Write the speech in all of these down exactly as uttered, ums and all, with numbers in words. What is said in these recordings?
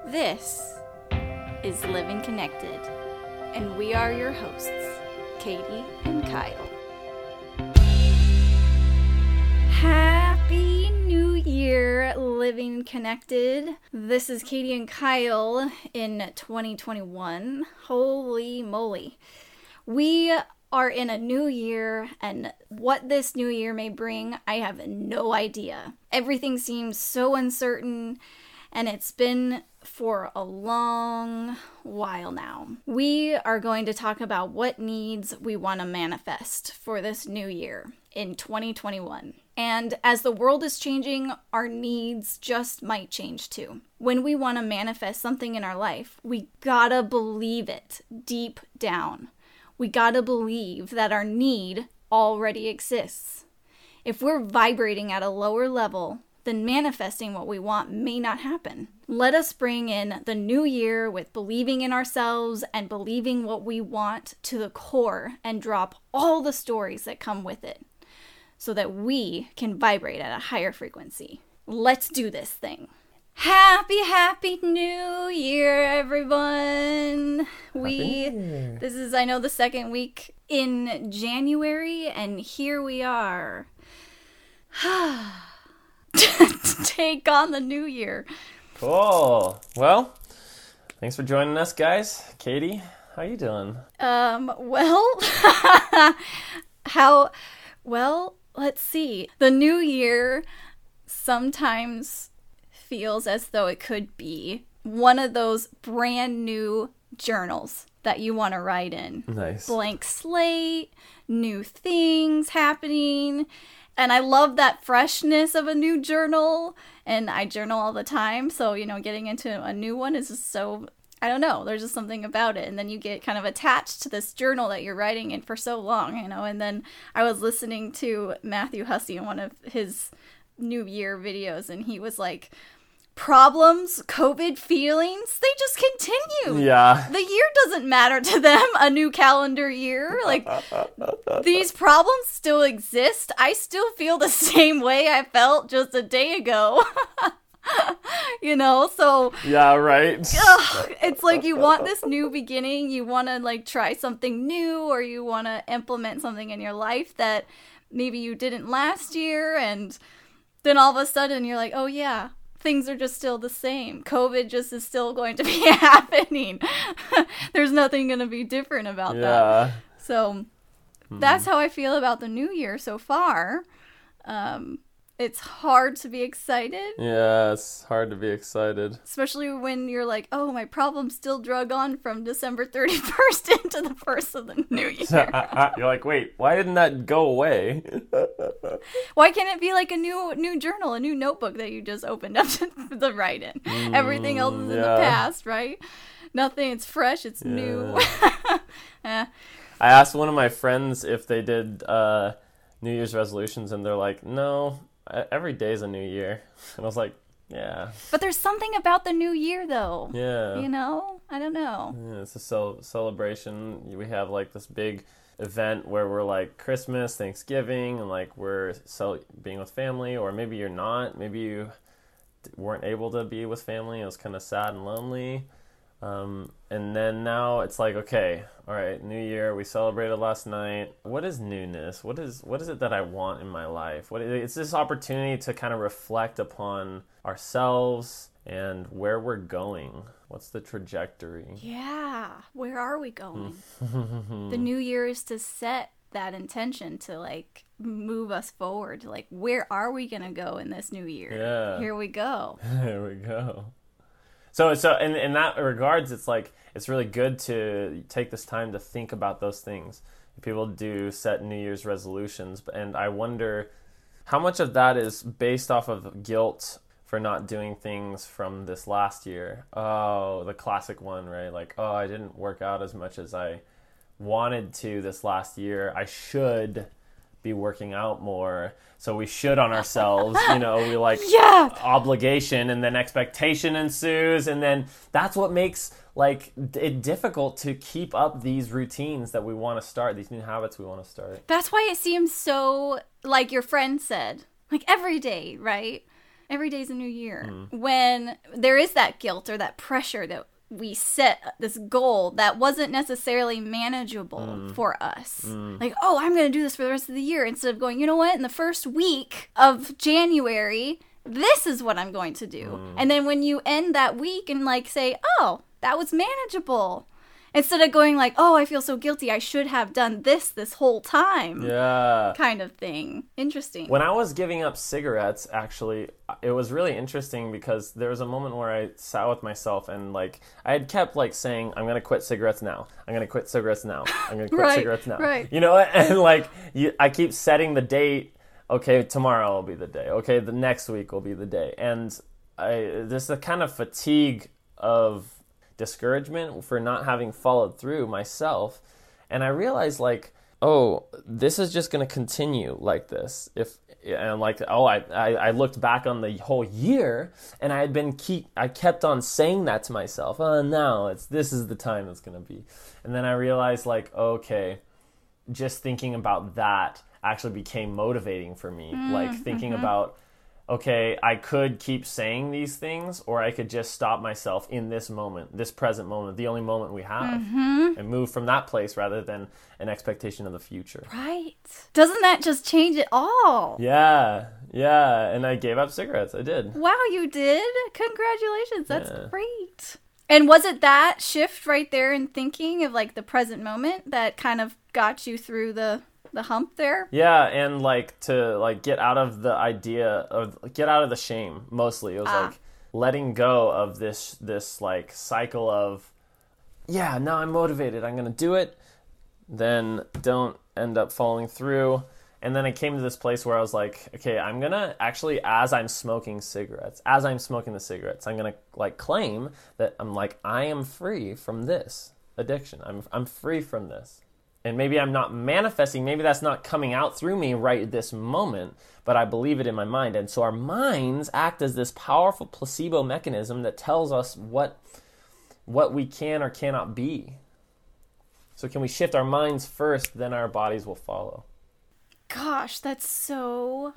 This is Living Connected, and we are your hosts, Katie and Kyle. Happy New Year, Living Connected. This is Katie and Kyle in twenty twenty-one. Holy moly. We are in a new year, and what this new year may bring, I have no idea. Everything seems so uncertain, and it's been for a long while now. We are going to talk about what needs we want to manifest for this new year in twenty twenty-one. And as the world is changing, our needs just might change too. When we want to manifest something in our life, we gotta believe it deep down. We gotta believe that our need already exists. If we're vibrating at a lower level, then manifesting what we want may not happen. Let us bring in the new year with believing in ourselves and believing what we want to the core and drop all the stories that come with it so that we can vibrate at a higher frequency. Let's do this thing. Happy, happy new year, everyone. Happy we, New Year. This is, I know, the second week in January, and here we are. Take on the new year. Cool. Well, thanks for joining us, guys. Katie, how you doing? Um, well, how, well, let's see. The new year sometimes feels as though it could be one of those brand new journals that you want to write in. Nice. Blank slate, new things happening. And I love that freshness of a new journal, and I journal all the time, so, you know, getting into a new one is just so, I don't know, there's just something about it, and then you get kind of attached to this journal that you're writing in for so long, you know, and then I was listening to Matthew Hussey in one of his New Year videos, and he was like, problems, COVID feelings, they just continue. Yeah. The year doesn't matter to them, a new calendar year. Like, these problems still exist. I still feel the same way I felt just a day ago. You know, so... Yeah, right. Ugh, it's like you want this new beginning. You want to, like, try something new, or you want to implement something in your life that maybe you didn't last year, and then all of a sudden you're like, oh, yeah, things are just still the same. COVID just is still going to be happening. There's nothing going to be different about yeah. that. So hmm. that's how I feel about the new year so far. Um, it's hard to be excited. Yeah, it's hard to be excited. Especially when you're like, oh, my problem still drug on from December thirty-first into the first of the new year. You're like, wait, why didn't that go away? Why can't it be like a new new journal, a new notebook that you just opened up to the write in? Mm, Everything else is yeah. in the past, right? Nothing, it's fresh, it's yeah. new. eh. I asked one of my friends if they did uh, New Year's resolutions, and they're like, no, every day's a new year. And I was like, yeah. But there's something about the new year, though. Yeah. You know? I don't know. Yeah, it's a cel- celebration. We have, like, this big event where we're, like, Christmas, Thanksgiving, and, like, we're cel- being with family. Or maybe you're not. Maybe you weren't able to be with family. It was kind of sad and lonely. Um, and then now it's like, okay, all right, New Year, we celebrated last night. What is newness? What is what is it that I want in my life? What it's this opportunity to kind of reflect upon ourselves and where we're going. What's the trajectory? Yeah, where are we going? The New Year is to set that intention to, like, move us forward. Like, where are we gonna go in this new year? Yeah. Here we go. Here we go. So, so in, in that regards, it's like, it's really good to take this time to think about those things. People do set New Year's resolutions, and I wonder how much of that is based off of guilt for not doing things from this last year. Oh, the classic one, right? Like, oh, I didn't work out as much as I wanted to this last year. I should be working out more. So we should on ourselves, you know, we like yeah. obligation, and then expectation ensues. And then that's what makes like it difficult to keep up these routines that we want to start, these new habits we want to start. That's why it seems so, like your friend said, like every day, right? Every day's a new year. Mm. When there is that guilt or that pressure that we set this goal that wasn't necessarily manageable mm. for us. Mm. Like, oh, I'm going to do this for the rest of the year, instead of going, you know what, in the first week of January, this is what I'm going to do. Mm. And then when you end that week and like say, oh, that was manageable. Instead of going like, oh, I feel so guilty, I should have done this this whole time. Yeah. Kind of thing. Interesting. When I was giving up cigarettes, actually, it was really interesting because there was a moment where I sat with myself and like, I had kept like saying, I'm going to quit cigarettes now. I'm going to quit cigarettes now. I'm going to quit right, cigarettes now. Right. You know, and like, you, I keep setting the date. Okay, tomorrow will be the day. Okay, the next week will be the day. And I, there's a kind of fatigue of discouragement for not having followed through myself, and I realized like, oh, this is just going to continue like this. If and like, oh, I, I I looked back on the whole year, and I had been keep I kept on saying that to myself. Oh, now it's this is the time it's going to be, and then I realized like, okay, just thinking about that actually became motivating for me. Mm, like thinking mm-hmm. about, okay, I could keep saying these things, or I could just stop myself in this moment, this present moment, the only moment we have, mm-hmm. and move from that place rather than an expectation of the future. Right. Doesn't that just change it all? Yeah, yeah. And I gave up cigarettes. I did. Wow, you did? Congratulations. That's yeah. great. And was it that shift right there in thinking of like the present moment that kind of got you through the... the hump there? Yeah, and like to like get out of the idea of get out of the shame. Mostly it was ah. like letting go of this this like cycle of, yeah, now I'm motivated, I'm gonna do it, then don't end up following through. And then I came to this place where I was like, okay, I'm gonna actually, as I'm smoking cigarettes as I'm smoking the cigarettes I'm gonna like claim that I'm like, I am free from this addiction. I'm I'm free from this. And maybe I'm not manifesting, maybe that's not coming out through me right this moment, but I believe it in my mind. And so our minds act as this powerful placebo mechanism that tells us what what we can or cannot be. So can we shift our minds first, then our bodies will follow. Gosh, that's so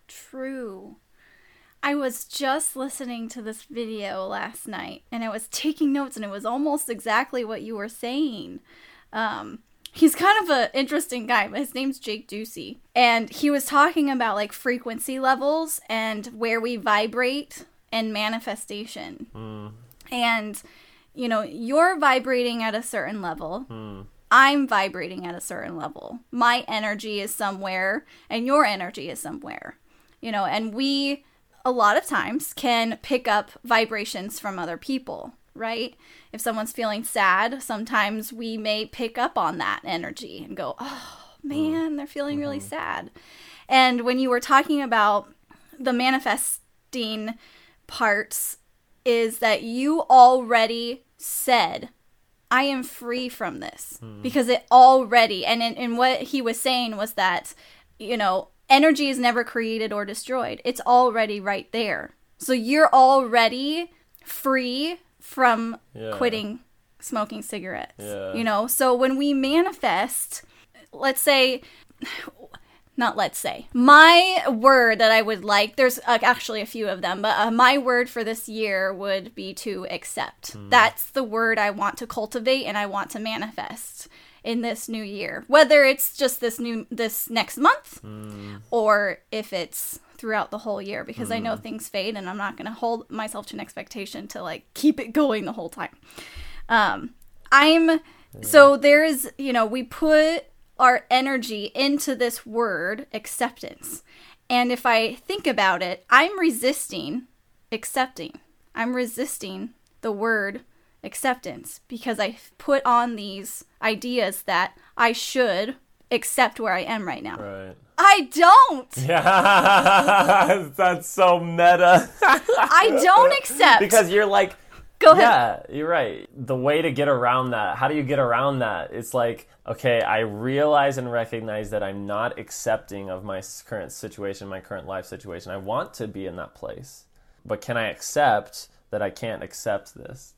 true. I was just listening to this video last night, and I was taking notes, and it was almost exactly what you were saying. Um... He's kind of an interesting guy, but his name's Jake Ducey. And he was talking about like frequency levels and where we vibrate and manifestation. Mm. And, you know, you're vibrating at a certain level. Mm. I'm vibrating at a certain level. My energy is somewhere and your energy is somewhere. You know, and we, a lot of times, can pick up vibrations from other people. Right? If someone's feeling sad, sometimes we may pick up on that energy and go, oh, man, they're feeling mm-hmm. really sad. And when you were talking about the manifesting parts, is that you already said, I am free from this. Mm. Because it already, and in, in what he was saying was that, you know, energy is never created or destroyed. It's already right there. So you're already free from yeah. quitting smoking cigarettes, yeah. you know? So when we manifest, let's say, not let's say, my word that I would like, there's uh, actually a few of them, but uh, my word for this year would be to accept. Mm. That's the word I want to cultivate and I want to manifest in this new year. Whether it's just this new, this next month, mm. or if it's throughout the whole year, because mm. I know things fade and I'm not going to hold myself to an expectation to like keep it going the whole time. Um, I'm, yeah. so there is, you know, we put our energy into this word acceptance. And if I think about it, I'm resisting accepting. I'm resisting the word acceptance because I put on these ideas that I should accept where I am right now. Right. I don't. Yeah, that's so meta. I don't accept. Because you're like, go ahead. Yeah, you're right. The way to get around that, how do you get around that? It's like, okay, I realize and recognize that I'm not accepting of my current situation, my current life situation. I want to be in that place. But can I accept that I can't accept this?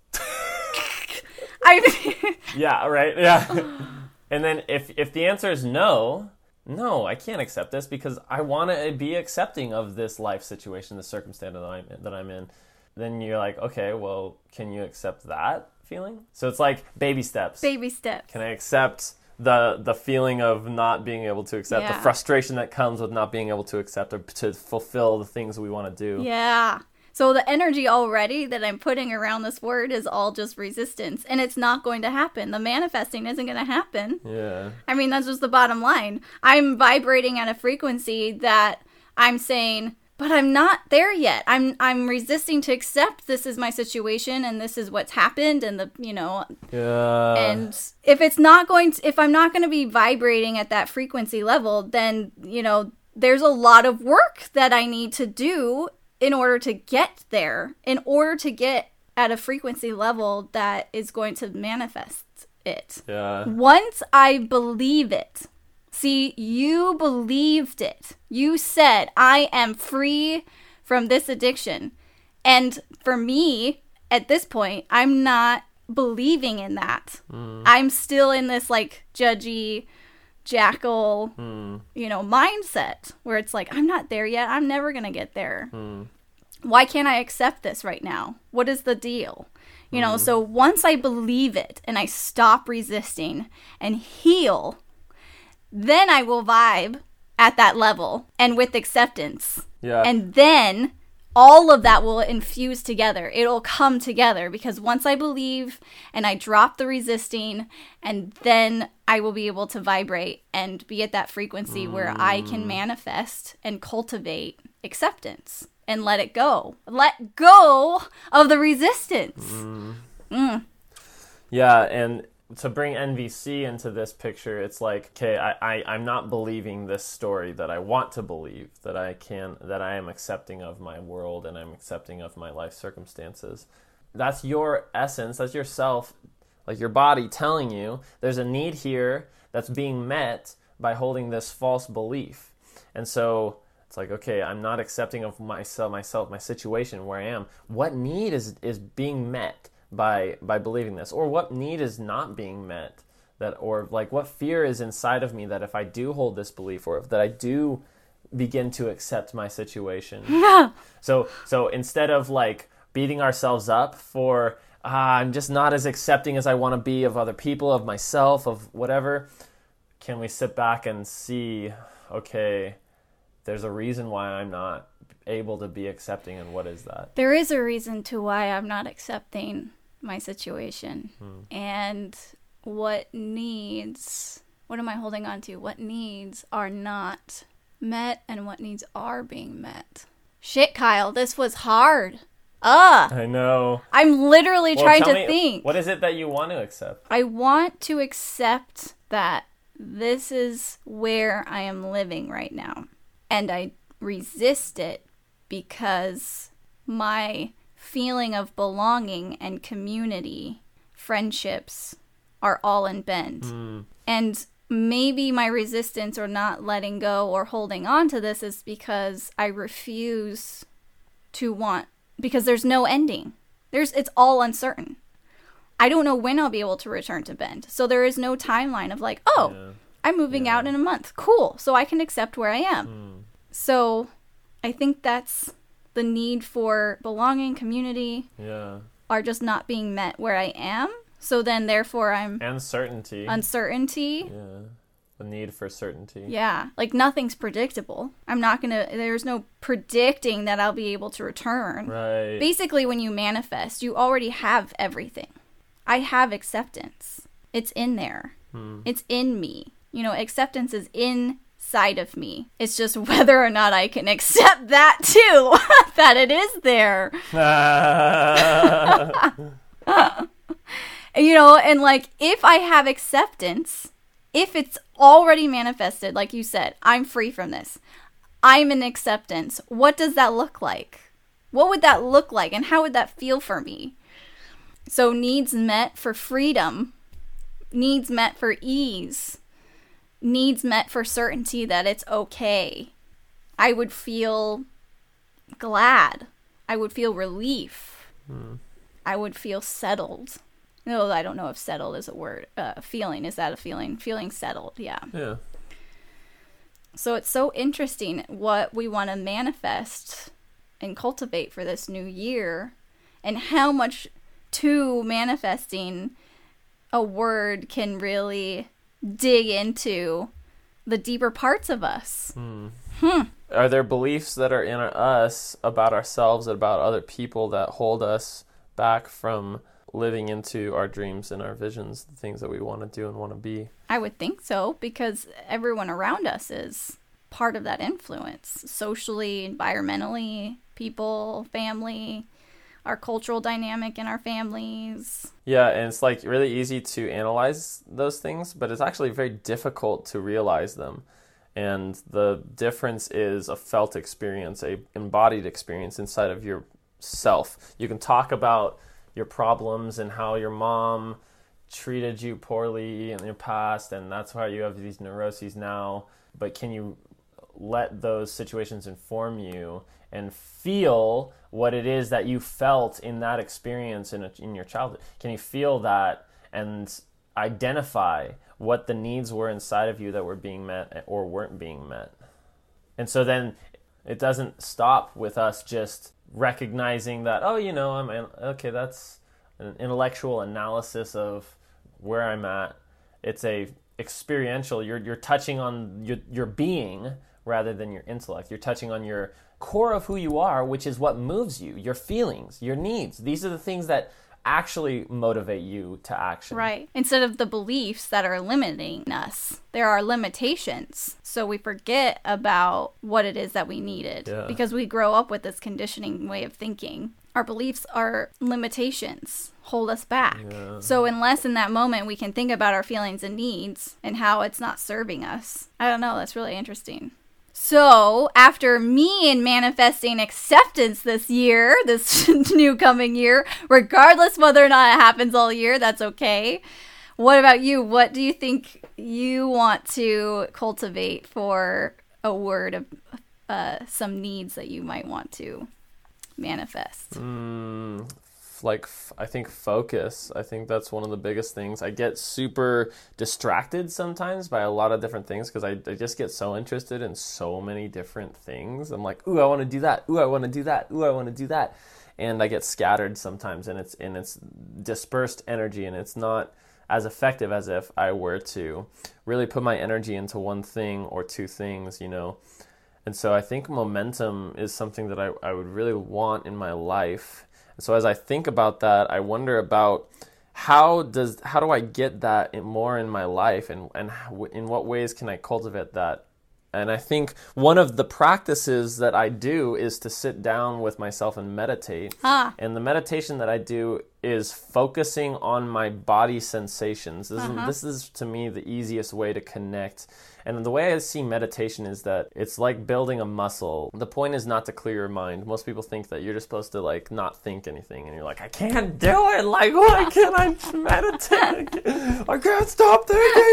I Yeah, right? Yeah. And then if if the answer is no, no, I can't accept this because I want to be accepting of this life situation, the circumstance that I'm that I'm in. Then you're like, okay, well, can you accept that feeling? So it's like baby steps. Baby steps. Can I accept the the feeling of not being able to accept, Yeah. the frustration that comes with not being able to accept or to fulfill the things we want to do? Yeah. So the energy already that I'm putting around this word is all just resistance. And it's not going to happen. The manifesting isn't going to happen. Yeah. I mean, that's just the bottom line. I'm vibrating at a frequency that I'm saying, but I'm not there yet. I'm I'm resisting to accept this is my situation and this is what's happened and the, you know, Yeah. and if it's not going to, if I'm not going to be vibrating at that frequency level, then, you know, there's a lot of work that I need to do in order to get there, in order to get at a frequency level that is going to manifest it. Yeah. Once I believe it, see, you believed it. You said, I am free from this addiction. And for me, at this point, I'm not believing in that. Mm. I'm still in this like judgy, jackal, mm. you know, mindset where it's like, I'm not there yet. I'm never going to get there. Mm. Why can't I accept this right now? What is the deal? You know, mm. so once I believe it and I stop resisting and heal, then I will vibe at that level and with acceptance. Yeah. And then all of that will infuse together. It'll come together because once I believe and I drop the resisting, and then I will be able to vibrate and be at that frequency mm. where I can manifest and cultivate acceptance and let it go. Let go of the resistance. Mm. Mm. Yeah, and to bring N V C into this picture, it's like, okay, I, I, I'm not believing this story that I want to believe, that I can, that I am accepting of my world and I'm accepting of my life circumstances. That's your essence, that's yourself, like your body telling you there's a need here that's being met by holding this false belief. And so it's like, okay, I'm not accepting of myself, myself, my situation, where I am. What need is, is being met by by believing this, or what need is not being met, that, or like what fear is inside of me that if I do hold this belief, or if that I do begin to accept my situation. Yeah. So so instead of like beating ourselves up for ah, I'm just not as accepting as I want to be of other people, of myself, of whatever, can we sit back and see, okay, there's a reason why I'm not able to be accepting, and what is that? There is a reason to why I'm not accepting my situation. Hmm. And what needs, what am I holding on to? What needs are not met and what needs are being met. Shit, Kyle, this was hard. Ugh. I know. I'm literally Well, trying tell to me, think. What is it that you want to accept? I want to accept that this is where I am living right now. And I resist it because my feeling of belonging and community, friendships, are all in bend. Mm. And maybe my resistance or not letting go or holding on to this is because I refuse to want, because there's no ending. There's, it's all uncertain. I don't know when I'll be able to return to Bend. So there is no timeline of like, oh, Yeah. I'm moving Yeah. out in a month. Cool. So I can accept where I am. Mm. So I think that's the need for belonging, community, Yeah. are just not being met where I am. So then therefore I'm And certainty. uncertainty. yeah. The need for certainty. Yeah. Like nothing's predictable. I'm not going to, there's no predicting that I'll be able to return. Right. Basically, when you manifest, you already have everything. I have acceptance. It's in there. Hmm. It's in me. You know, acceptance is inside of me. It's just whether or not I can accept that too, that it is there. You know, and like, if I have acceptance, if it's already manifested, like you said, I'm free from this, I'm in acceptance, what does that look like? What would that look like, and how would that feel for me? So needs met for freedom, needs met for ease, needs met for certainty that it's okay. I would feel glad. I would feel relief. Hmm. I would feel settled. No, I don't know if settled is a word. Uh, feeling, is that a feeling? Feeling settled, yeah. Yeah. So it's so interesting what we want to manifest and cultivate for this new year, and how much to manifesting a word can really dig into the deeper parts of us. Hmm. Hmm. Are there beliefs that are in us about ourselves, about other people, that hold us back from living into our dreams and our visions, the things that we want to do and want to be? I would think so, because everyone around us is part of that influence, socially, environmentally, people, family, our cultural dynamic in our families. Yeah, and it's like really easy to analyze those things, but it's actually very difficult to realize them. And the difference is a felt experience, a embodied experience inside of yourself. You can talk about your problems and how your mom treated you poorly in your past, and that's why you have these neuroses now. But can you let those situations inform you and feel what it is that you felt in that experience in, a, in your childhood? Can you feel that and identify what the needs were inside of you that were being met or weren't being met? And so then it doesn't stop with us just recognizing that, oh, you know, I'm okay, that's an intellectual analysis of where I'm at. It's a experiential, you're you're touching on your, your being rather than your intellect. You're touching on your core of who you are, which is what moves you, your feelings, your needs. These are the things that actually motivate you to action. Right. Instead of the beliefs that are limiting us, there are limitations. So we forget about what it is that we needed, yeah. because we grow up with this conditioning way of thinking. Our beliefs are limitations, hold us back. Yeah. So unless in that moment we can think about our feelings and needs and how it's not serving us, I don't know, that's really interesting. So, after me and manifesting acceptance this year, this new coming year, regardless whether or not it happens all year, that's okay. What about you? What do you think you want to cultivate for a word of uh, some needs that you might want to manifest? Mm, like, I think focus. I think that's one of the biggest things. I get super distracted sometimes by a lot of different things because I, I just get so interested in so many different things. I'm like, ooh, I want to do that. Ooh, I want to do that. Ooh, I want to do that. And I get scattered sometimes, and it's and it's dispersed energy, and it's not as effective as if I were to really put my energy into one thing or two things, you know. And so I think momentum is something that I, I would really want in my life. So as I think about that, I wonder about how does how do I get that in, more in my life, and, and how, in what ways can I cultivate that? And I think one of the practices that I do is to sit down with myself and meditate. Ah. And the meditation that I do is focusing on my body sensations. This, Uh-huh. is, this is, to me, the easiest way to connect. And the way I see meditation is that it's like building a muscle. The point is not to clear your mind. Most people think that you're just supposed to, like, not think anything. And you're like, I can't do it. Like, why can't I meditate? I can't stop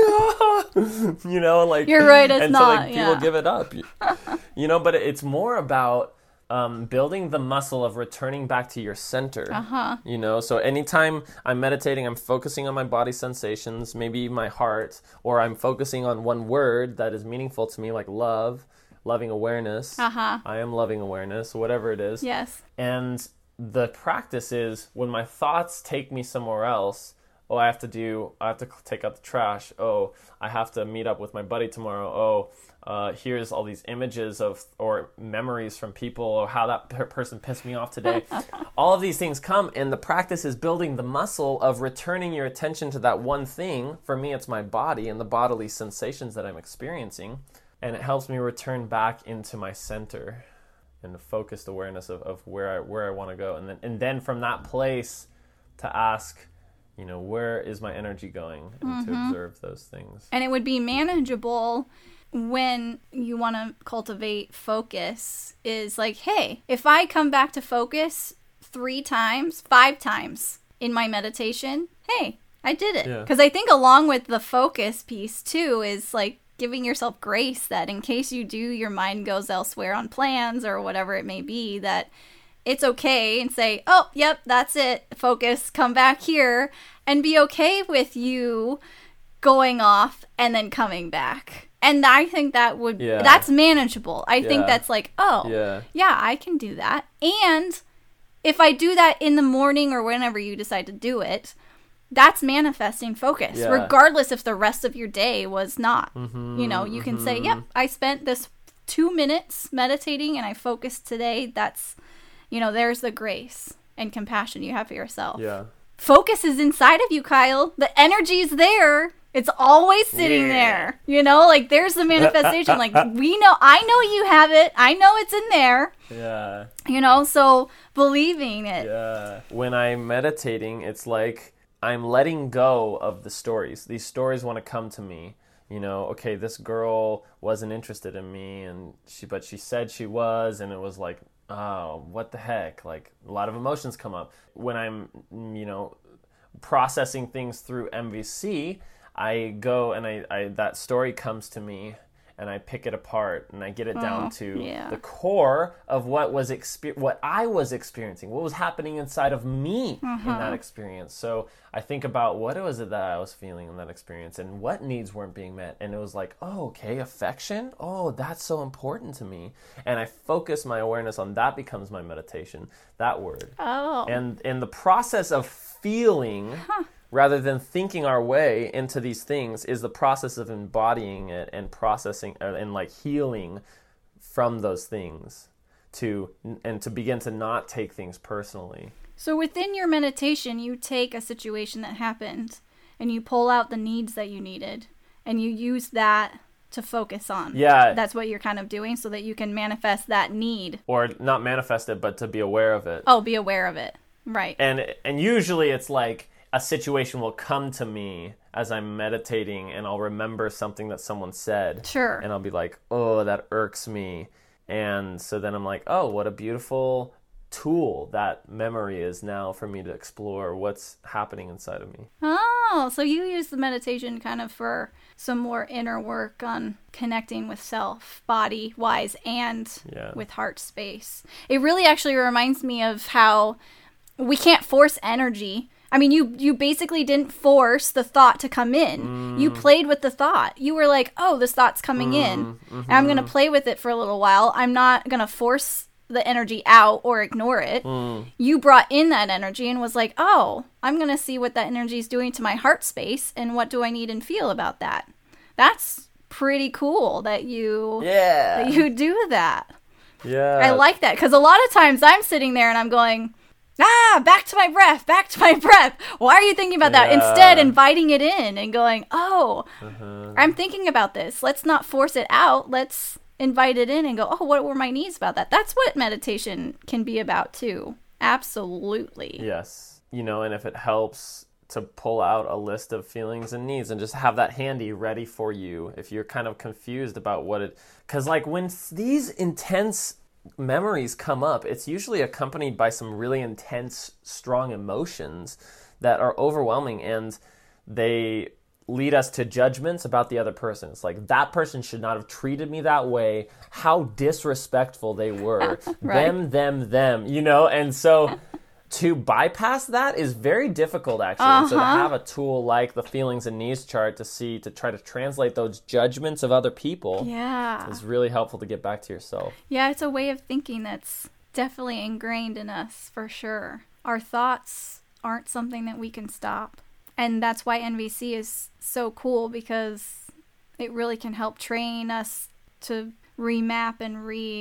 thinking. You know, like... You're right, it's and not, so, like, people yeah. give it up. You know, but it's more about... Um, building the muscle of returning back to your center. Uh-huh. You know, so anytime I'm meditating, I'm focusing on my body sensations, maybe my heart, or I'm focusing on one word that is meaningful to me, like love, loving awareness. Uh-huh. I am loving awareness, whatever it is. Yes. And the practice is when my thoughts take me somewhere else, oh, I have to do, I have to take out the trash. Oh, I have to meet up with my buddy tomorrow. Oh, Uh, here's all these images of or memories from people or how that per- person pissed me off today. All of these things come, and the practice is building the muscle of returning your attention to that one thing. For me, it's my body and the bodily sensations that I'm experiencing, and it helps me return back into my center and the focused awareness of, of where I where I want to go, and then and then from that place to ask, you know, where is my energy going, and Mm-hmm. to observe those things. And it would be manageable when you want to cultivate focus, is like, hey, if I come back to focus three times, five times in my meditation, hey, I did it. Yeah. Because I think along with the focus piece too is like giving yourself grace that in case you do, your mind goes elsewhere on plans or whatever it may be, that it's okay, and say, oh, yep, that's it. Focus, come back here, and be okay with you going off and then coming back. And I think that would, Yeah. that's manageable. I think Yeah. that's like, oh, Yeah. yeah, I can do that. And if I do that in the morning or whenever you decide to do it, that's manifesting focus, Yeah. regardless if the rest of your day was not. Mm-hmm, You know, you can say, mm-hmm. yep, I spent this two minutes meditating and I focused today. That's, you know, there's the grace and compassion you have for yourself. Yeah. Focus is inside of you, Kyle. The energy's there. It's always sitting Yeah. there. You know, like there's the manifestation. Like we know, I know you have it. I know it's in there. Yeah. You know, so believing it. Yeah. When I'm meditating, it's like I'm letting go of the stories. These stories want to come to me. You know, okay, this girl wasn't interested in me, and she, but she said she was, and it was like, oh, what the heck? Like a lot of emotions come up when I'm, you know, processing things through M V C. I go and I, I that story comes to me, and I pick it apart and I get it down Oh, to yeah. the core of what was exper- what I was experiencing, what was happening inside of me in that experience. So I think about what was it that I was feeling in that experience and what needs weren't being met. And it was like, oh, okay, affection. Oh, that's so important to me. And I focus my awareness on that becomes my meditation, that word. Oh. And in the process of feeling, rather than thinking our way into these things, is the process of embodying it and processing uh, and like healing from those things to and to begin to not take things personally. So within your meditation, you take a situation that happened and you pull out the needs that you needed and you use that to focus on. Yeah. That's what you're kind of doing so that you can manifest that need. Or not manifest it, but to be aware of it. Oh, be aware of it. Right. And and usually it's like a situation will come to me as I'm meditating and I'll remember something that someone said. Sure. And I'll be like, oh, that irks me. And so then I'm like, oh, what a beautiful tool that memory is now for me to explore what's happening inside of me. Oh, so you use the meditation kind of for some more inner work on connecting with self, body wise, and Yeah. with heart space. It really actually reminds me of how we can't force energy. I mean, you you basically didn't force the thought to come in. Mm. You played with the thought. You were like, oh, this thought's coming Mm, in. mm-hmm. And I'm going to play with it for a little while. I'm not going to force the energy out or ignore it. Mm. You brought in that energy and was like, oh, I'm going to see what that energy is doing to my heart space and what do I need and feel about that. That's pretty cool that you, Yeah. that you do that. Yeah. I like that because a lot of times I'm sitting there and I'm going, ah, back to my breath, back to my breath. Why are you thinking about that? Yeah. Instead, inviting it in and going, oh, Uh-huh. I'm thinking about this. Let's not force it out. Let's invite it in and go, oh, what were my needs about that? That's what meditation can be about too. Absolutely. Yes. You know, and if it helps to pull out a list of feelings and needs and just have that handy ready for you if you're kind of confused about what it... Because, like, when these intense memories come up, it's usually accompanied by some really intense, strong emotions that are overwhelming, and they lead us to judgments about the other person. It's like, that person should not have treated me that way. How disrespectful they were. Right. Them, them, them, you know? And so to bypass that is very difficult, actually. And so to Uh-huh. have a tool like the feelings and needs chart to see, to try to translate those judgments of other people Yeah. is really helpful to get back to yourself. Yeah, it's a way of thinking that's definitely ingrained in us for sure. Our thoughts aren't something that we can stop. And that's why N V C is so cool because it really can help train us to remap and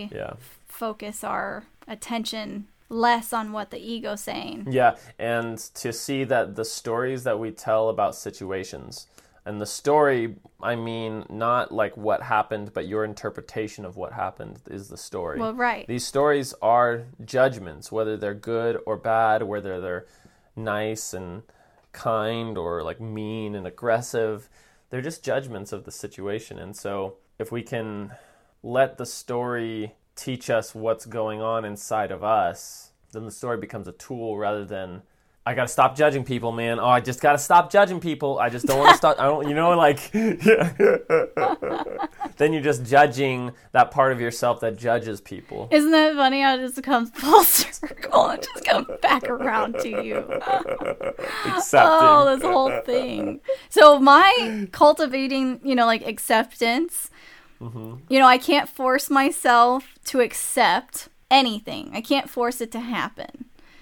refocus Yeah. our attention less on what the ego's saying. Yeah, and to see that the stories that we tell about situations, and the story, I mean, not like what happened, but your interpretation of what happened is the story. Well, right. These stories are judgments, whether they're good or bad, whether they're nice and kind or like mean and aggressive. They're just judgments of the situation. And so if we can let the story teach us what's going on inside of us, then the story becomes a tool rather than I gotta stop judging people, man. Oh, I just gotta stop judging people. I just don't want to stop. I don't, you know, like, then you're just judging that part of yourself that judges people. Isn't that funny how it just comes full circle and just comes back around to you? Accepting. Oh, this whole thing. So my cultivating, you know, like acceptance, mm-hmm. you know, I can't force myself to accept anything. I can't force it to happen.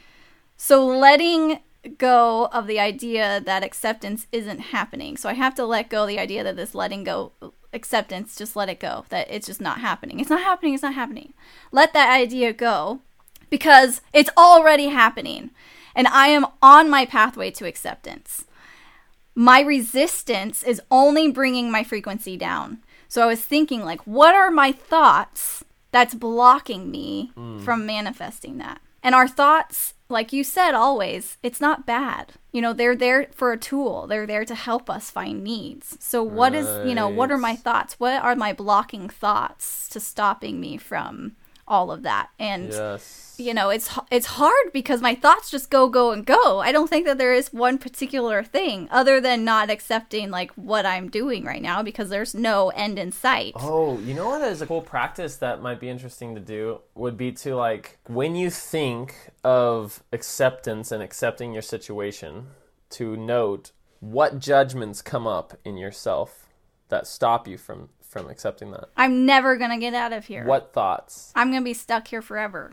So letting go of the idea that acceptance isn't happening. So I have to let go of the idea that this letting go, acceptance, just let it go. That it's just not happening. It's not happening. It's not happening. Let that idea go because it's already happening. And I am on my pathway to acceptance. My resistance is only bringing my frequency down. So I was thinking, like, what are my thoughts that's blocking me mm. from manifesting that? And our thoughts, like you said, always, it's not bad. You know, they're there for a tool. They're there to help us find needs. So what right. is, you know, what are my thoughts? What are my blocking thoughts to stopping me from all of that? And, yes. you know, it's it's hard because my thoughts just go, go, and go. I don't think that there is one particular thing other than not accepting, like, what I'm doing right now because there's no end in sight. Oh, you know what is a cool practice that might be interesting to do would be to, like, when you think of acceptance and accepting your situation, to note what judgments come up in yourself that stop you from from accepting that. I'm never going to get out of here. What thoughts? I'm going to be stuck here forever.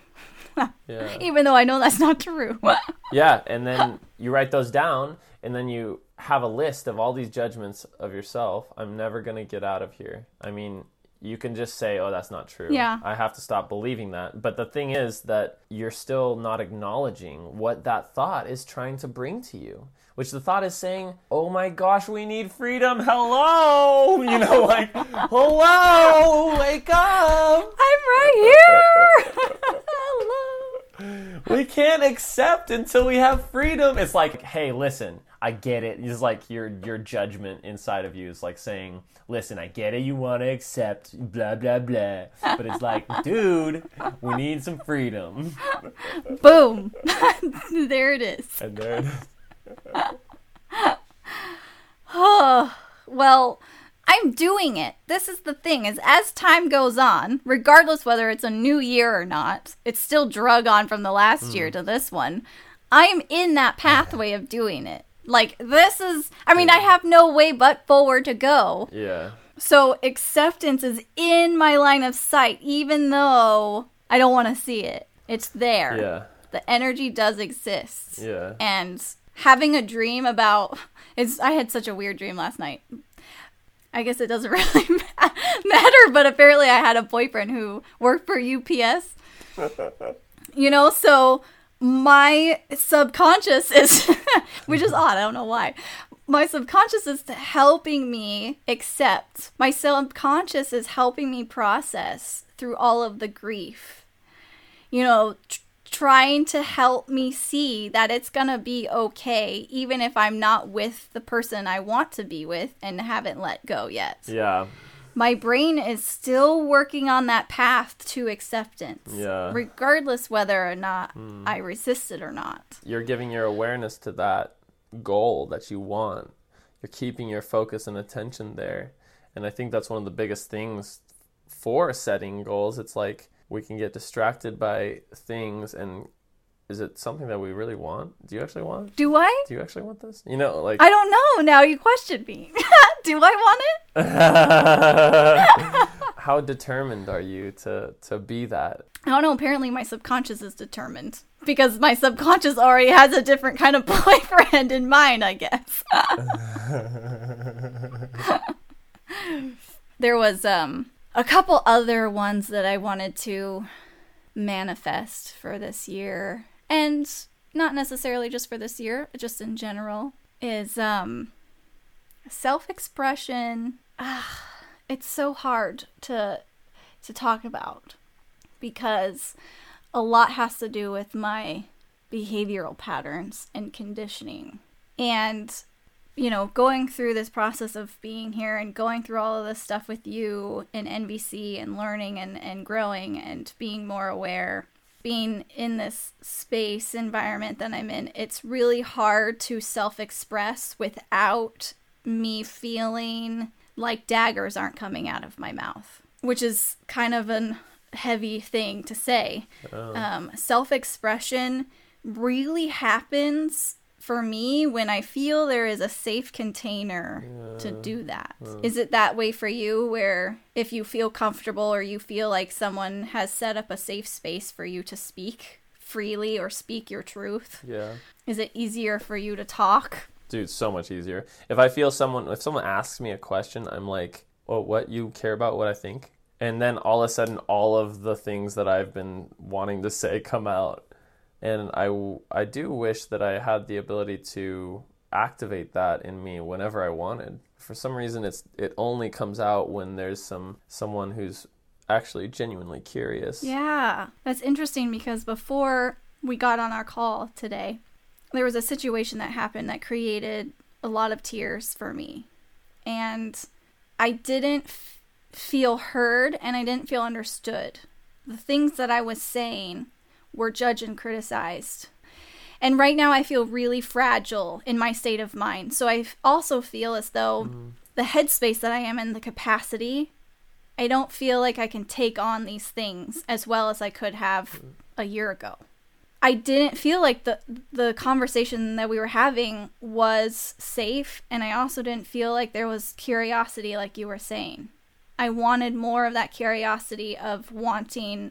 Yeah. Even though I know that's not true. Yeah, and then you write those down, and then you have a list of all these judgments of yourself. I'm never going to get out of here. I mean, you can just say, oh, that's not true. Yeah. I have to stop believing that. But the thing is that you're still not acknowledging what that thought is trying to bring to you. Which the thought is saying, oh my gosh, we need freedom. Hello. You know, like, hello, wake up. I'm right here. Hello. We can't accept until we have freedom. It's like, hey, listen, I get it. It's like your your judgment inside of you is like saying, listen, I get it. You want to accept blah, blah, blah. But it's like, dude, we need some freedom. Boom. There it is. And there it is. Oh, well, I'm doing it. This is the thing, is as time goes on, regardless whether it's a new year or not, it's still drug on from the last mm. year to this one. I'm in that pathway of doing it. Like, this is, I mean, I have no way but forward to go. Yeah. So acceptance is in my line of sight, even though I don't want to see it. It's there. Yeah. The energy does exist. Yeah. And having a dream about, it's, I had such a weird dream last night. I guess it doesn't really matter, but apparently I had a boyfriend who worked for U P S. You know, so my subconscious is, which is odd, I don't know why. My subconscious is helping me accept. My subconscious is helping me process through all of the grief. You know, tr- trying to help me see that it's gonna be okay, even if I'm not with the person I want to be with and haven't let go yet. Yeah. My brain is still working on that path to acceptance. Yeah. Regardless whether or not mm. I resist it or not. You're giving your awareness to that goal that you want. You're keeping your focus and attention there. And I think that's one of the biggest things for setting goals. It's like, we can get distracted by things, and is it something that we really want? Do you actually want? Do I? Do you actually want this? You know, like, I don't know. Now you questioned me. Do I want it? How determined are you to to be that? I don't know. Apparently, my subconscious is determined because my subconscious already has a different kind of boyfriend in mind, I guess. There was um. a couple other ones that I wanted to manifest for this year, and not necessarily just for this year, just in general, is um, self-expression. Ah, it's so hard to to talk about because a lot has to do with my behavioral patterns and conditioning. And you know, going through this process of being here and going through all of this stuff with you in N V C and learning and, and growing and being more aware, being in this space environment that I'm in, it's really hard to self-express without me feeling like daggers aren't coming out of my mouth, which is kind of a heavy thing to say. Oh. Um, self-expression really happens for me when I feel there is a safe container yeah. to do that. Uh. Is it that way for you, where if you feel comfortable or you feel like someone has set up a safe space for you to speak freely or speak your truth? Yeah. Is it easier for you to talk? Dude, so much easier. If I feel someone, if someone asks me a question, I'm like, oh, what? You care about what I think? And then all of a sudden, all of the things that I've been wanting to say come out. And I, I do wish that I had the ability to activate that in me whenever I wanted. For some reason, it's it only comes out when there's some someone who's actually genuinely curious. Yeah, that's interesting, because before we got on our call today, there was a situation that happened that created a lot of tears for me. And I didn't f- feel heard, and I didn't feel understood. The things that I was saying were judged and criticized. And right now I feel really fragile in my state of mind. So I also feel as though mm. the headspace that I am in, the capacity, I don't feel like I can take on these things as well as I could have mm. a year ago. I didn't feel like the the conversation that we were having was safe, and I also didn't feel like there was curiosity like you were saying. I wanted more of that curiosity of wanting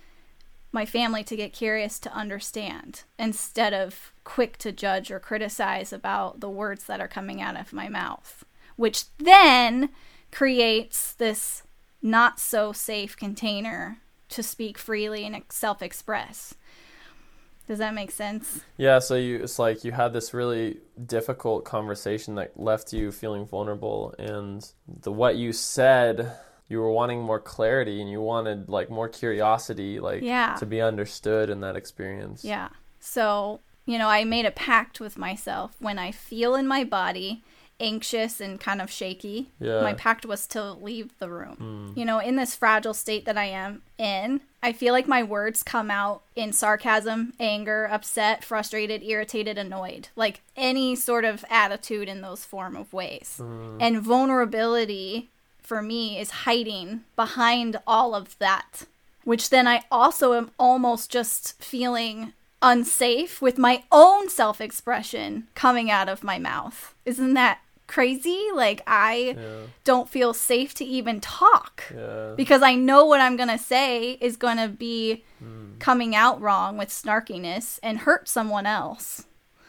my family to get curious to understand, instead of quick to judge or criticize about the words that are coming out of my mouth, which then creates this not so safe container to speak freely and self-express. Does that make sense? Yeah, so you it's like you had this really difficult conversation that left you feeling vulnerable, and the what you said, you were wanting more clarity, and you wanted like more curiosity, like yeah. to be understood in that experience. Yeah. So, you know, I made a pact with myself. When I feel in my body anxious and kind of shaky, yeah. my pact was to leave the room. Mm. You know, in this fragile state that I am in, I feel like my words come out in sarcasm, anger, upset, frustrated, irritated, annoyed. Like any sort of attitude in those form of ways. Mm. And vulnerability for me is hiding behind all of that, which then I also am almost just feeling unsafe with my own self-expression coming out of my mouth. Isn't that crazy? Like I yeah. don't feel safe to even talk yeah. because I know what I'm going to say is going to be mm. coming out wrong with snarkiness and hurt someone else.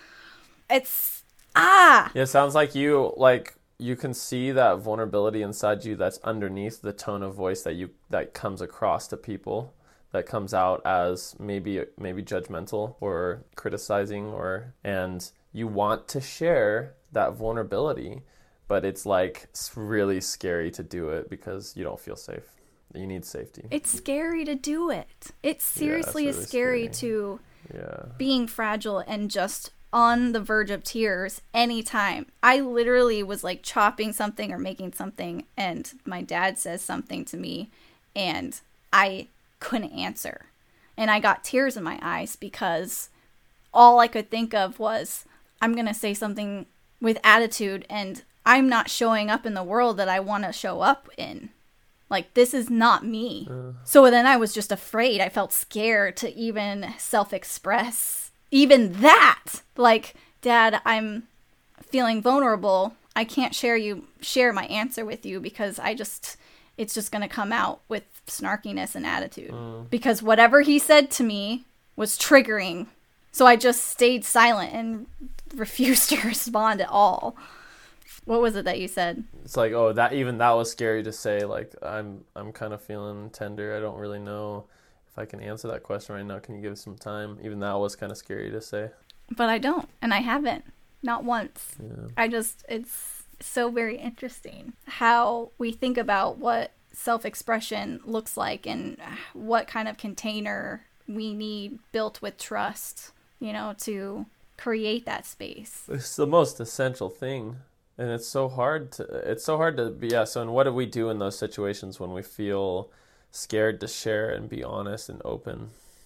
It's, ah. Yeah, it sounds like you, like, you can see that vulnerability inside you that's underneath the tone of voice that you that comes across to people, that comes out as maybe maybe judgmental or criticizing, or and you want to share that vulnerability, but it's like it's really scary to do it because you don't feel safe. You need safety. It's scary to do it. It seriously yeah, really is scary, scary to yeah. being fragile and just on the verge of tears anytime. I literally was like chopping something or making something, and my dad says something to me and I couldn't answer. And I got tears in my eyes because all I could think of was, I'm going to say something with attitude and I'm not showing up in the world that I want to show up in. Like, this is not me. Uh. So then I was just afraid. I felt scared to even self-express even that. Like, Dad, I'm feeling vulnerable. I can't share you share my answer with you because I just, it's just going to come out with snarkiness and attitude. Uh. Because whatever he said to me was triggering. So I just stayed silent and refused to respond at all. What was it that you said? It's like, oh, that even that was scary to say. Like, I'm I'm kind of feeling tender. I don't really know if I can answer that question right now. Can you give us some time? Even that was kind of scary to say. But I don't, and I haven't. Not once. Yeah. I just, it's so very interesting how we think about what self-expression looks like and what kind of container we need built with trust, you know, to create that space. It's the most essential thing. And it's so hard to, it's so hard to be, yeah, so and what do we do in those situations when we feel scared to share and be honest and open?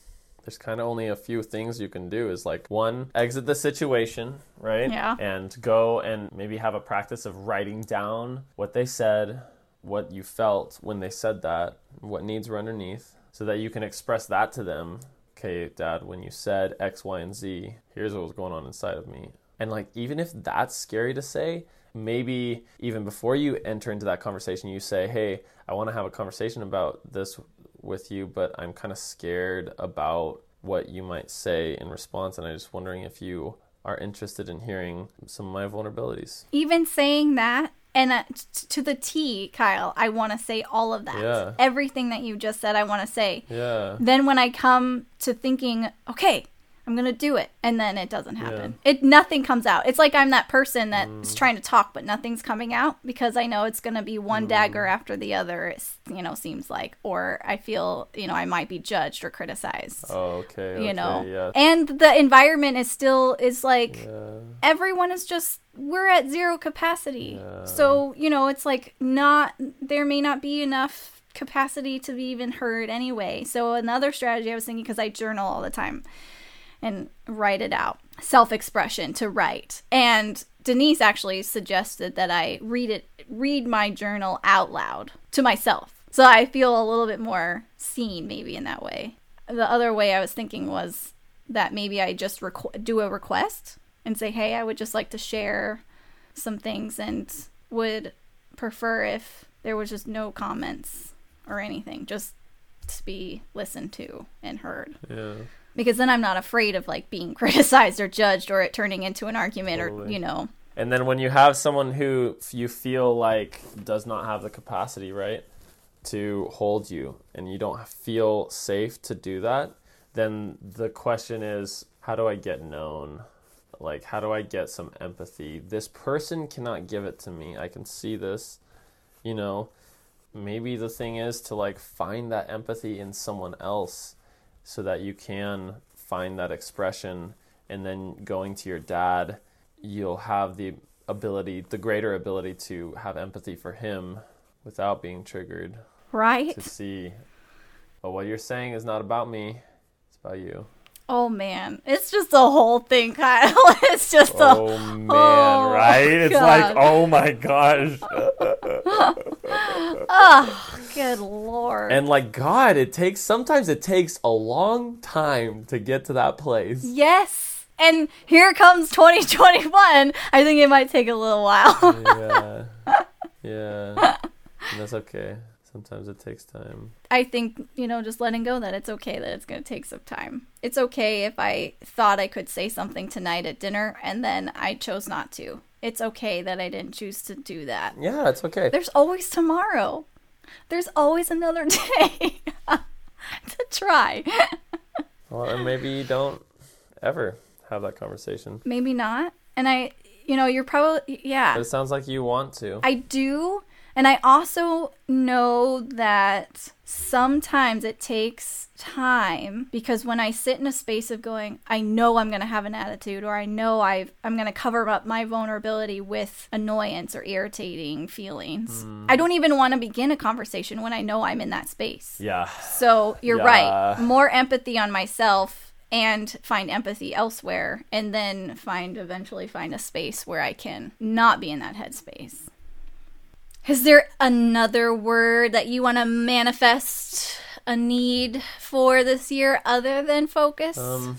there's kind of only a few things you can do. Is like, one, exit the situation, right? Yeah. And go and maybe have a practice of writing down what they said, what you felt when they said that, what needs were underneath, so that you can express that to them. Okay, Dad, when you said X, Y, and Z, here's what was going on inside of me. And like, even if that's scary to say, maybe even before you enter into that conversation, you say, hey, I want to have a conversation about this with you, but I'm kind of scared about what you might say in response. And I'm just wondering if you are interested in hearing some of my vulnerabilities. Even saying that, and uh, t- to the T, Kyle, I want to say all of that. Yeah. Everything that you just said, I want to say. Yeah. Then when I come to thinking, okay, I'm going to do it, and then it doesn't happen. Yeah. It Nothing comes out. It's like I'm that person that's mm. trying to talk, but nothing's coming out because I know it's going to be one mm. dagger after the other, it, you know, seems like. Or I feel, you know, I might be judged or criticized. Oh, okay. You okay, know? Yes. And the environment is still, is like, yeah. everyone is just, we're at zero capacity. Yeah. So, you know, it's like not, there may not be enough capacity to be even heard anyway. So another strategy I was thinking, because I journal all the time and write it out, self-expression to write. And Denise actually suggested that I read it, read my journal out loud to myself. So I feel a little bit more seen maybe in that way. The other way I was thinking was that maybe I just requ- do a request and say, hey, I would just like to share some things and would prefer if there was just no comments or anything, just to be listened to and heard. Yeah. Because then I'm not afraid of like being criticized or judged or it turning into an argument totally. Or, you know. And then when you have someone who you feel like does not have the capacity, right, to hold you, and you don't feel safe to do that, then the question is, how do I get known? Like, how do I get some empathy? This person cannot give it to me. I can see this, you know. Maybe the thing is to like find that empathy in someone else, so that you can find that expression, and then going to your dad, you'll have the ability, the greater ability to have empathy for him without being triggered. Right. To see, oh, what you're saying is not about me, it's about you. Oh, man. It's just a whole thing, Kyle. It's just a... Oh, man, oh, right? It's God. Like, oh, my gosh. Oh, good Lord. And, like, God, it takes... Sometimes it takes a long time to get to that place. Yes. And here comes twenty twenty-one. I think it might take a little while. Yeah. Yeah. And that's okay. Sometimes it takes time. I think, you know, just letting go that it's okay that it's going to take some time. It's okay if I thought I could say something tonight at dinner and then I chose not to. It's okay that I didn't choose to do that. Yeah, it's okay. There's always tomorrow. There's always another day to try. Well, and maybe you don't ever have that conversation. Maybe not. And I, you know, you're probably, yeah. But it sounds like you want to. I do. And I also know that sometimes it takes time, because when I sit in a space of going, I know I'm going to have an attitude, or I know I've, I'm going to cover up my vulnerability with annoyance or irritating feelings. Mm. I don't even want to begin a conversation when I know I'm in that space. Yeah. So you're yeah. right. More empathy on myself and find empathy elsewhere, and then find eventually find a space where I can not be in that headspace. Is there another word that you want to manifest a need for this year other than focus? Um,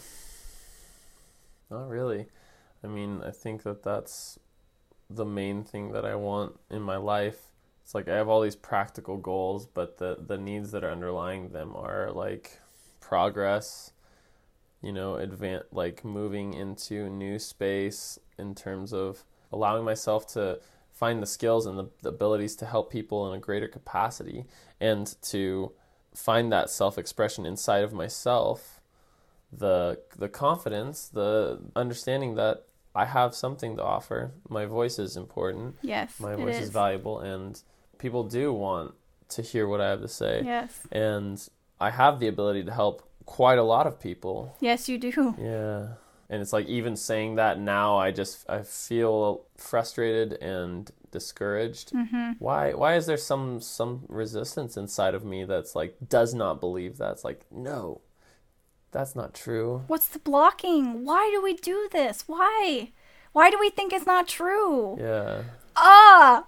not really. I mean, I think that that's the main thing that I want in my life. It's like I have all these practical goals, but the, the needs that are underlying them are like progress, you know, advan- like moving into new space in terms of allowing myself to find the skills and the, the abilities to help people in a greater capacity, and to find that self-expression inside of myself, the the confidence, the understanding that I have something to offer. My voice is important. Yes, my voice is. is valuable, and people do want to hear what I have to say. Yes. And I have the ability to help quite a lot of people. Yes, you do. Yeah. And it's like, even saying that now, I just, I feel frustrated and discouraged. Mm-hmm. Why, why is there some, some resistance inside of me that's like, does not believe that? It's like, no, that's not true. What's the blocking? Why do we do this? Why? Why do we think it's not true? Yeah. Ah!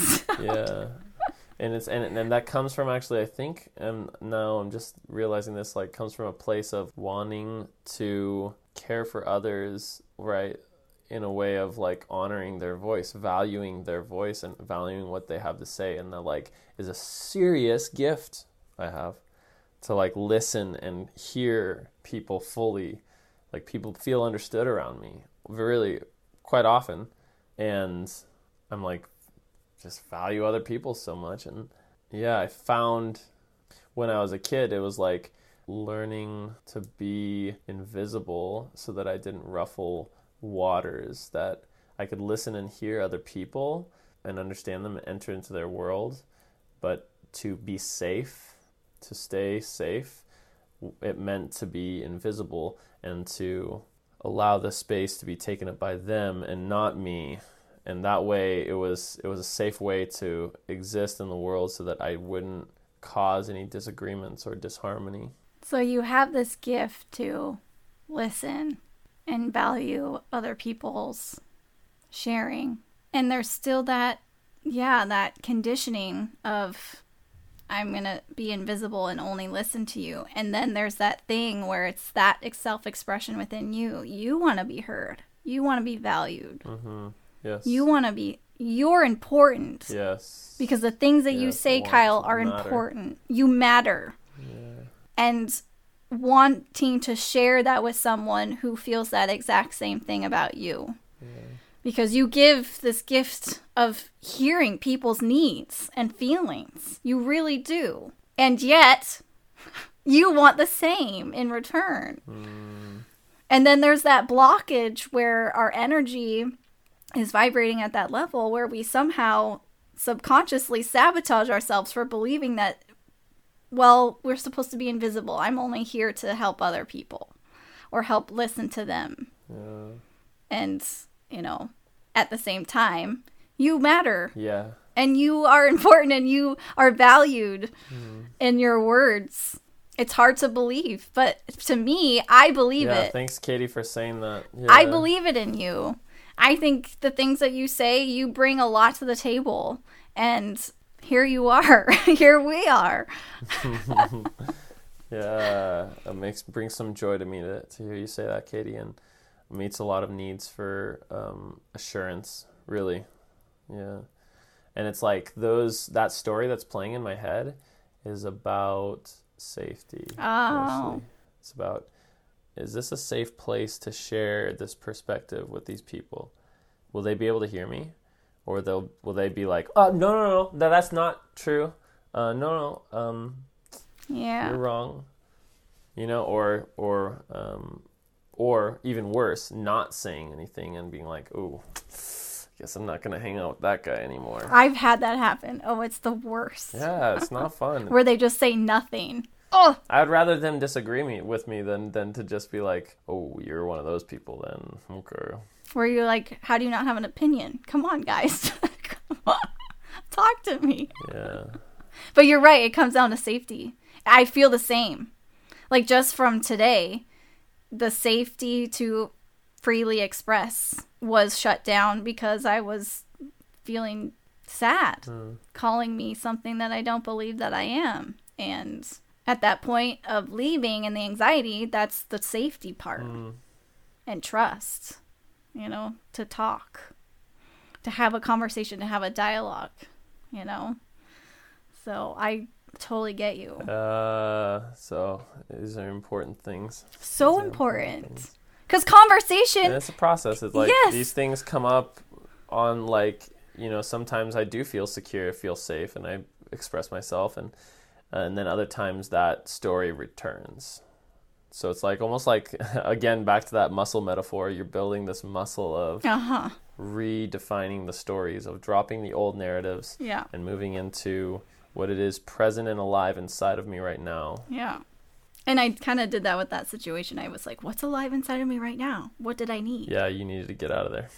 Yeah. And it's and and that comes from actually I think and now I'm just realizing this like comes from a place of wanting to care for others, right? In a way of like honoring their voice, valuing their voice and valuing what they have to say, and that like is a serious gift I have to like listen and hear people fully, like people feel understood around me really quite often, and I'm like just value other people so much. And yeah, I found when I was a kid it was like learning to be invisible so that I didn't ruffle waters, that I could listen and hear other people and understand them and enter into their world, but to be safe, to stay safe, it meant to be invisible and to allow the space to be taken up by them and not me. And that way it was it was a safe way to exist in the world so that I wouldn't cause any disagreements or disharmony. So you have this gift to listen and value other people's sharing. And there's still that, yeah, that conditioning of I'm going to be invisible and only listen to you. And then there's that thing where it's that self-expression within you. You want to be heard. You want to be valued. Mm-hmm. Yes. You want to be, you're important. Yes. Because the things that yes, you say, Kyle, are matter. important. You matter. Yeah. And wanting to share that with someone who feels that exact same thing about you. Yeah. Because you give this gift of hearing people's needs and feelings. You really do. And yet, you want the same in return. Mm. And then there's that blockage where our energy is vibrating at that level where we somehow subconsciously sabotage ourselves for believing that, well, we're supposed to be invisible. I'm only here to help other people or help listen to them. Yeah. And, you know, at the same time, you matter. Yeah. And you are important and you are valued Mm. in your words. It's hard to believe, but to me, I believe yeah, it. Thanks, Katie, for saying that. Yeah. I believe it in you. I think the things that you say, you bring a lot to the table. And here you are. Here we are. Yeah, it makes brings some joy to me to, to hear you say that, Katie, and meets a lot of needs for um, assurance, really. Yeah. And it's like those that story that's playing in my head is about safety. Oh. Mostly. It's about, is this a safe place to share this perspective with these people? Will they be able to hear me? Or they'll will they be like, oh, no, no, no, no, that's not true. Uh, no, no, um, Yeah. you're wrong. You know, or, or, um, or even worse, not saying anything and being like, ooh, guess I'm not going to hang out with that guy anymore. I've had that happen. Oh, it's the worst. Yeah, it's not fun. Where they just say nothing. Oh, I'd rather them disagree me with me than, than to just be like, oh, you're one of those people then. Okay. where you're like, how do you not have an opinion? Come on, guys. Come on. Talk to me. Yeah. But you're right. It comes down to safety. I feel the same. Like just from today, the safety to freely express was shut down because I was feeling sad, Mm. calling me something that I don't believe that I am. And at that point of leaving and the anxiety, that's the safety part. Mm. And trust, you know, to talk, to have a conversation, to have a dialogue, you know. So I totally get you. Uh, so these are important things. So These are important. Because conversation... And it's a process. It's like Yes. these things come up on like, you know, sometimes I do feel secure, feel safe, and I express myself. And, and then other times that story returns. So it's like almost like, again, back to that muscle metaphor, you're building this muscle of Uh-huh. redefining the stories, of dropping the old narratives Yeah. and moving into what it is present and alive inside of me right now. Yeah. And I kind of did that with that situation. I was like, what's alive inside of me right now? What did I need? Yeah, you needed to get out of there.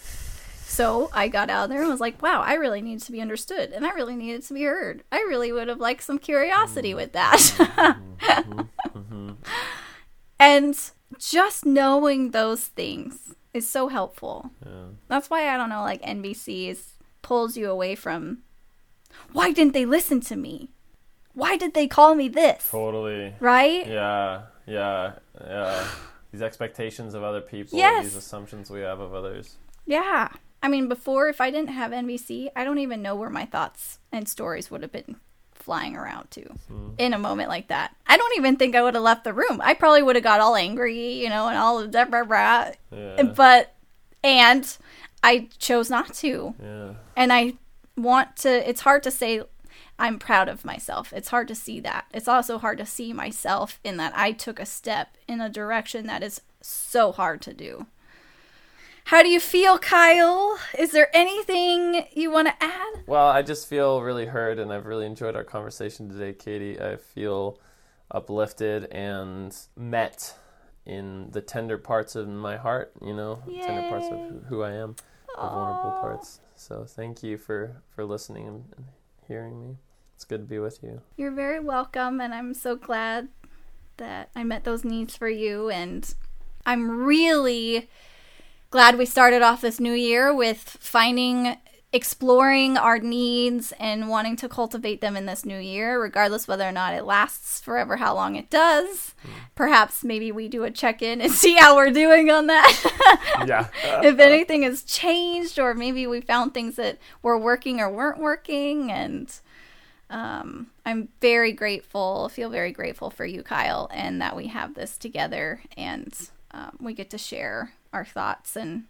So I got out there and was like, wow, I really needed to be understood. And I really needed to be heard. I really would have liked some curiosity with that. Mm-hmm, mm-hmm. And just knowing those things is so helpful. Yeah. That's why I don't know, like N B C is, pulls you away from, why didn't they listen to me? Why did they call me this? Totally. Right? Yeah, yeah, yeah. These expectations of other people, Yes. these assumptions we have of others. Yeah. I mean, before, if I didn't have N B C, I don't even know where my thoughts and stories would have been flying around to Mm. in a moment like that. I don't even think I would have left the room. I probably would have got all angry, you know, and all of that, blah, blah. Yeah. But, and I chose not to. Yeah. And I want to, it's hard to say I'm proud of myself. It's hard to see that. It's also hard to see myself in that I took a step in a direction that is so hard to do. How do you feel, Kyle? Is there anything you want to add? Well, I just feel really heard, and I've really enjoyed our conversation today, Katie. I feel uplifted and met in the tender parts of my heart, you know, Yay. tender parts of who I am, the vulnerable Aw. parts. So thank you for, for listening and, and hearing me. It's good to be with you. You're very welcome, and I'm so glad that I met those needs for you, and I'm really glad we started off this new year with finding, exploring our needs and wanting to cultivate them in this new year, regardless whether or not it lasts forever, how long it does. Mm. Perhaps maybe we do a check-in and see how we're doing on that. Yeah. If anything has changed, or maybe we found things that were working or weren't working, and um, I'm very grateful, feel very grateful for you, Kyle, and that we have this together, and um, we get to share our thoughts and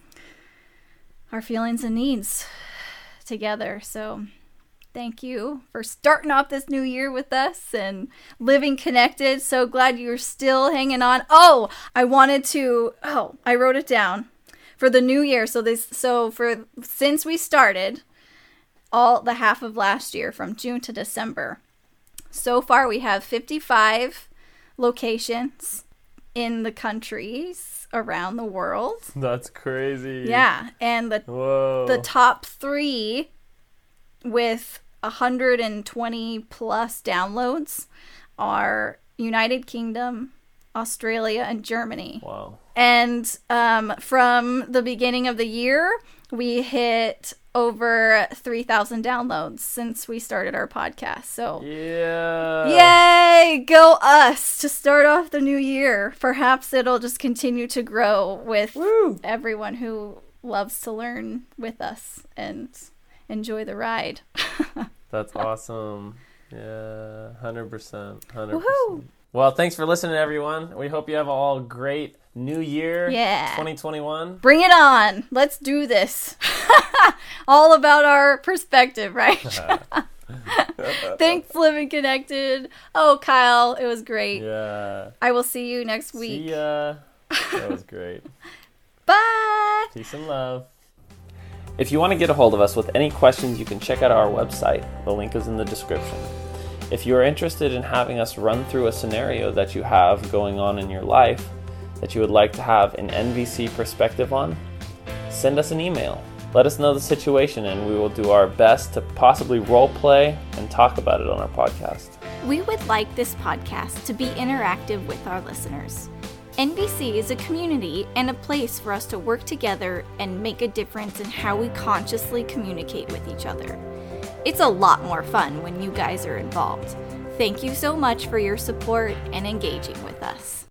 our feelings and needs together. So thank you for starting off this new year with us and living connected. So glad you're still hanging on. Oh, I wanted to, oh, I wrote it down for the new year. So this, so for, since we started all the half of last year from June to December, so far we have fifty-five locations in the countries around the world. That's crazy. Yeah, and the Whoa. the top three with one hundred twenty plus downloads are United Kingdom, Australia, and Germany. Wow. And um, from the beginning of the year, we hit over three thousand downloads since we started our podcast. So, yeah. Yay! Go us to start off the new year. Perhaps it'll just continue to grow with Woo. everyone who loves to learn with us and enjoy the ride. That's awesome. Yeah, one hundred percent. one hundred percent. Woohoo! Well, thanks for listening, everyone. We hope you have all great new year. Yeah. twenty twenty-one. Bring it on. Let's do this. All about our perspective, right? Thanks, Living Connected. Oh, Kyle, it was great. Yeah. I will see you next week. See ya. That was great. Bye. Peace and love. If you want to get a hold of us with any questions, you can check out our website. The link is in the description. If you are interested in having us run through a scenario that you have going on in your life that you would like to have an N V C perspective on, send us an email. Let us know the situation and we will do our best to possibly role play and talk about it on our podcast. We would like this podcast to be interactive with our listeners. N B C is a community and a place for us to work together and make a difference in how we consciously communicate with each other. It's a lot more fun when you guys are involved. Thank you so much for your support and engaging with us.